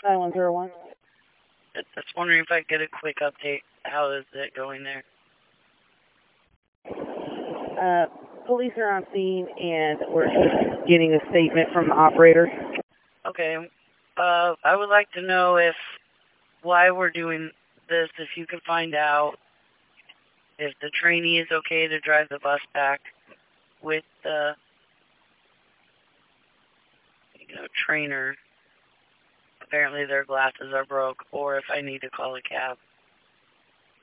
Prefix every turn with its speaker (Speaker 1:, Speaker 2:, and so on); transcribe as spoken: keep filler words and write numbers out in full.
Speaker 1: nine one zero one.
Speaker 2: Just wondering if I could get a quick update. How is it going there?
Speaker 1: Uh, police are on scene, and we're just getting a statement from the operator.
Speaker 2: Okay. Uh, I would like to know if why we're doing this. If you could find out if the trainee is okay to drive the bus back with the you know trainer. Apparently their glasses are broke, or if I need to call a cab.